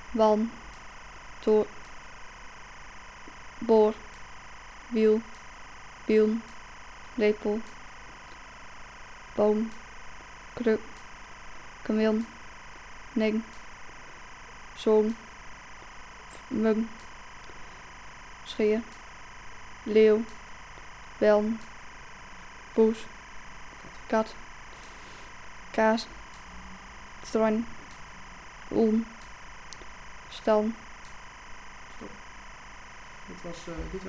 wan, toor, boor, wiel, biel, lepel, boom, kruk, kamin, ning, zoon, mung, scheer, leeuw, weln, poes, kat, kaas, struin, ulm, stan. Stop. Dit was